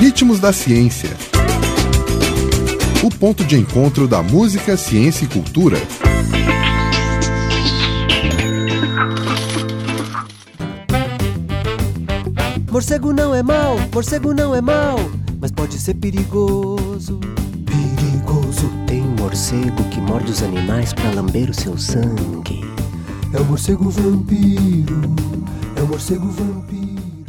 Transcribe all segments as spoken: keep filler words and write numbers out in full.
Ritmos da Ciência. O ponto de encontro da música, ciência e cultura. Morcego não é mau, morcego não é mau, mas pode ser perigoso. Perigoso. Tem um morcego que morde os animais pra lamber o seu sangue. É o morcego vampiro, é o morcego vampiro.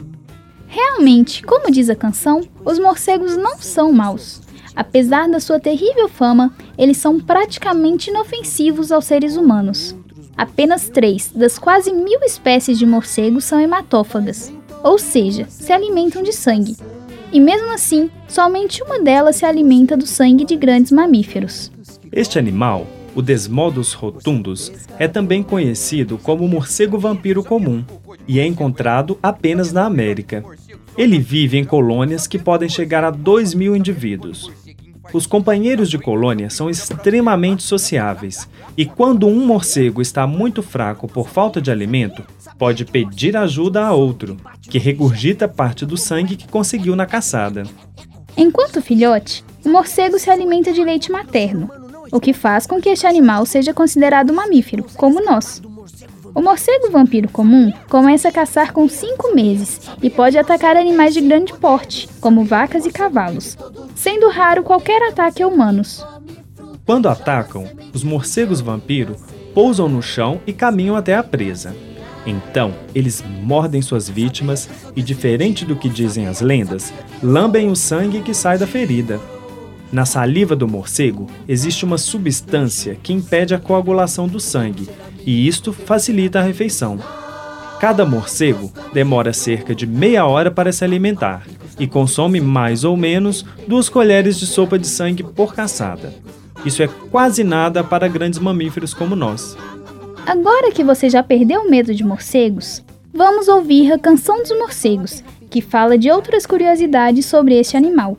Realmente, como diz a canção, os morcegos não são maus. Apesar da sua terrível fama, eles são praticamente inofensivos aos seres humanos. Apenas três das quase mil espécies de morcegos são hematófagas, ou seja, se alimentam de sangue. E mesmo assim, somente uma delas se alimenta do sangue de grandes mamíferos. Este animal, o Desmodus rotundus, é também conhecido como morcego vampiro comum e é encontrado apenas na América. Ele vive em colônias que podem chegar a dois mil indivíduos. Os companheiros de colônia são extremamente sociáveis e quando um morcego está muito fraco por falta de alimento, pode pedir ajuda a outro, que regurgita parte do sangue que conseguiu na caçada. Enquanto filhote, o morcego se alimenta de leite materno, o que faz com que este animal seja considerado mamífero, como nós. O morcego vampiro comum começa a caçar com cinco meses e pode atacar animais de grande porte, como vacas e cavalos, sendo raro qualquer ataque a humanos. Quando atacam, os morcegos vampiro pousam no chão e caminham até a presa. Então, eles mordem suas vítimas e, diferente do que dizem as lendas, lambem o sangue que sai da ferida. Na saliva do morcego, existe uma substância que impede a coagulação do sangue, e isto facilita a refeição. Cada morcego demora cerca de meia hora para se alimentar e consome mais ou menos duas colheres de sopa de sangue por caçada. Isso é quase nada para grandes mamíferos como nós. Agora que você já perdeu o medo de morcegos, vamos ouvir a Canção dos Morcegos, que fala de outras curiosidades sobre este animal.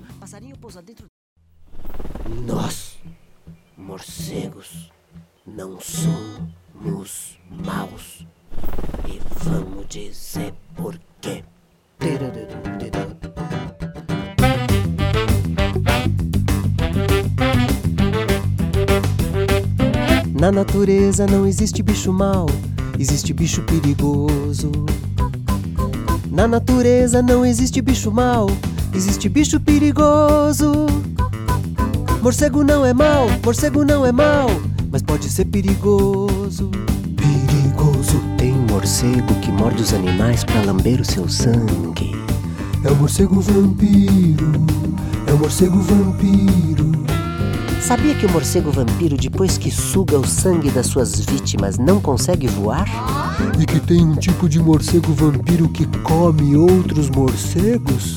Nós, morcegos, não somos maus. E vamos dizer por quê. Na natureza não existe bicho mau, existe bicho perigoso. Na natureza não existe bicho mau, existe bicho perigoso. Morcego não é mau, morcego não é mau, mas pode ser perigoso. Perigoso. Tem um morcego que morde os animais pra lamber o seu sangue. É o morcego vampiro, é o morcego vampiro. Sabia que o morcego vampiro, depois que suga o sangue das suas vítimas, não consegue voar? E que tem um tipo de morcego vampiro que come outros morcegos?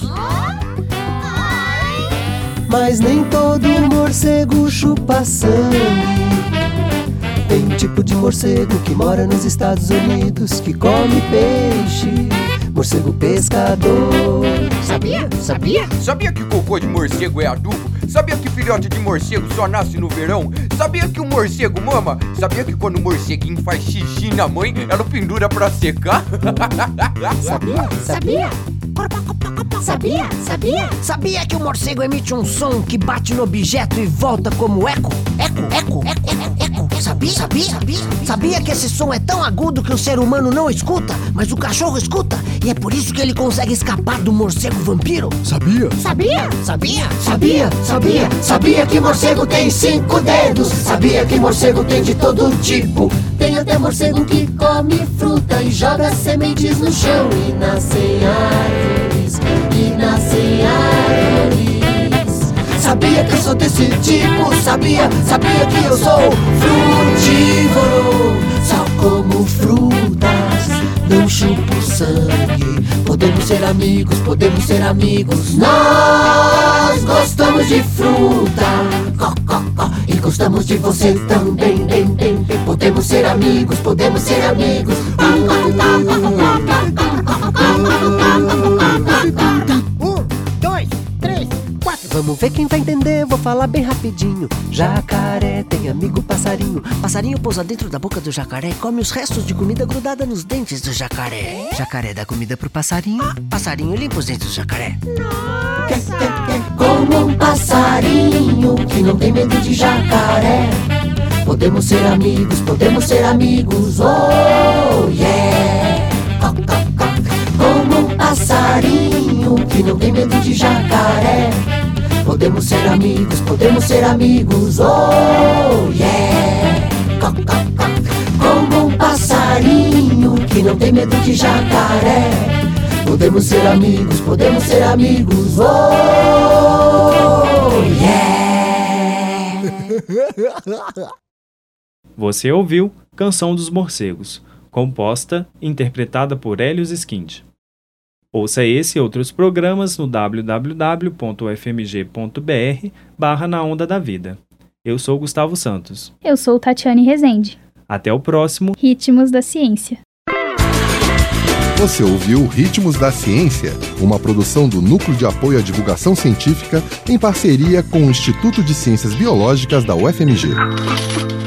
Mas nem todo morcego chupa sangue. Tem um tipo de morcego que mora nos Estados Unidos, que come peixe, morcego pescador. Sabia? Sabia? Sabia que cocô de morcego é adubo? Sabia que filhote de morcego só nasce no verão? Sabia que o morcego mama? Sabia que quando o morceguinho faz xixi na mãe, ela pendura pra secar? Sabia? Sabia? Sabia? Sabia? Sabia que o morcego emite um som que bate no objeto e volta como eco? Eco, eco, eco, eco, eco. Sabia? Sabia? Sabia? Sabia que esse som é tão agudo que o ser humano não escuta, mas o cachorro escuta? E é por isso que ele consegue escapar do morcego vampiro? Sabia? Sabia? Sabia? Sabia? Sabia? Sabia que morcego tem cinco dedos? Sabia que morcego tem de todo tipo? Tem até morcego que come fruta e joga sementes no chão. E nascem árvores, e nascem árvores. Sabia que eu sou desse tipo? Sabia? Sabia que eu sou frutívoro? Só como frutas, não chupo sangue. Podemos ser amigos, podemos ser amigos. Nós gostamos de fruta, co, co, co, e gostamos de você também, bem, bem, bem. Podemos ser amigos, podemos ser amigos. Um, dois, três, quatro. Vamos ver quem vai entender, vou falar bem rapidinho. Jacaré tem amigo passarinho. Passarinho pousa dentro da boca do jacaré e come os restos de comida grudada nos dentes do jacaré. Jacaré dá comida pro passarinho, passarinho limpa os dentes do jacaré. Como um passarinho que não tem medo de jacaré. Podemos ser amigos, podemos ser amigos, oh yeah. Como um passarinho que não tem medo de jacaré. Podemos ser amigos, podemos ser amigos, oh yeah. Como um passarinho que não tem medo de jacaré. Podemos ser amigos, podemos ser amigos, oh yeah. Você ouviu Canção dos Morcegos, composta e interpretada por Hélios Skind. Ouça esse e outros programas no w w w ponto f m g ponto b r barra Na Onda da Vida. Eu sou Gustavo Santos. Eu sou Tatiane Rezende. Até o próximo Ritmos da Ciência. Você ouviu Ritmos da Ciência, uma produção do Núcleo de Apoio à Divulgação Científica em parceria com o Instituto de Ciências Biológicas da U F M G.